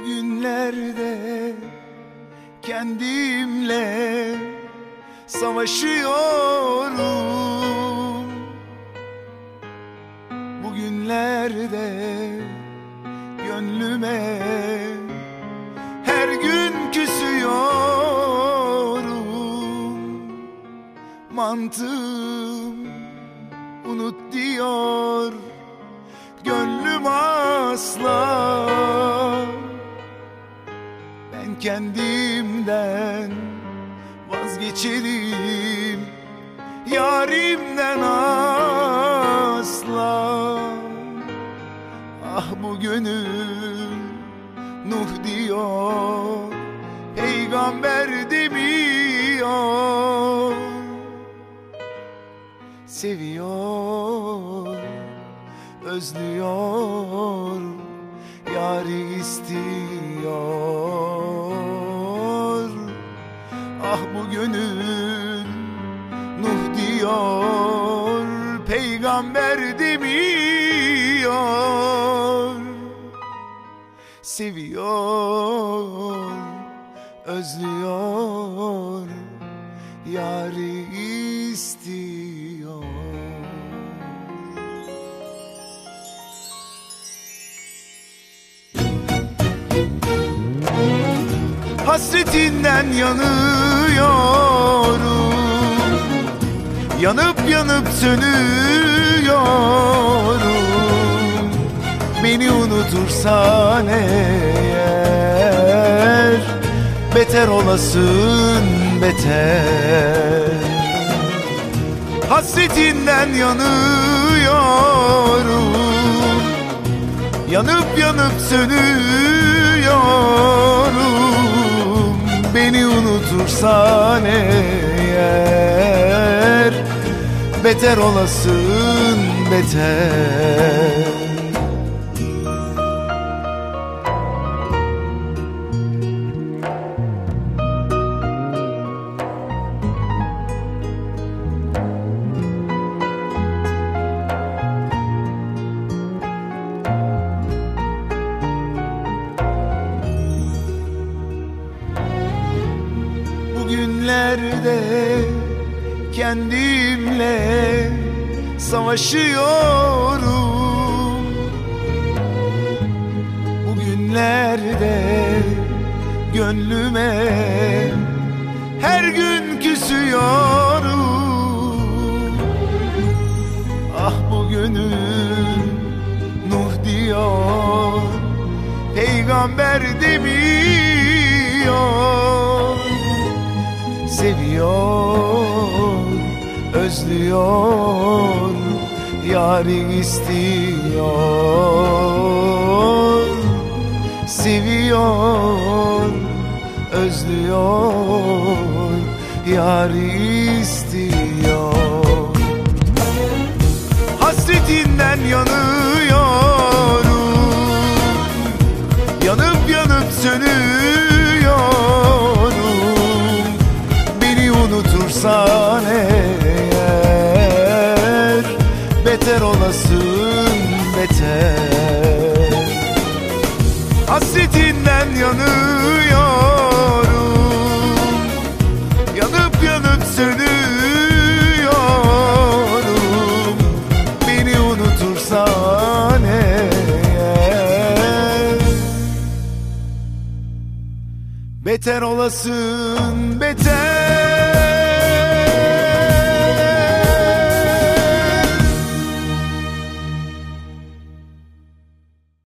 Bugünlerde kendimle savaşıyorum. Bugünlerde gönlüme her gün küsüyorum. Mantığım unut diyor, gönlüm asla. Ben kendimden vazgeçerim, yarimden asla. Ah bu gönül Nuh diyor, peygamber demiyor. Seviyor, özlüyor, yâri istiyor. Ah bu gönül Nuh diyor, peygamber demiyor. Seviyor, özlüyor, yâri istiyor. Hasretinden yanıyorum, yanıp yanıp sönüyorum. Beni unutursan eğer, beter olasın beter. Hasretinden yanıyorum, yanıp yanıp sönüyorum. Beni unutursan eğer, beter olasın beter. Bugünlerde kendimle savaşıyorum. Bugünlerde gönlüme her gün küsüyorum. Ah bu gönül Nuh diyor, peygamber demiyor. Seviyor, özlüyor, yâri istiyor. Seviyor, özlüyor, yâri istiyor. Hasretinden yanıyorum, yanıp yanıp sönüyorum. Beni unutursan eğer, beter olasın beter. Hasretinden yanıyorum, yanıp yanıp sönüyorum. Beni unutursan eğer, beter olasın beter.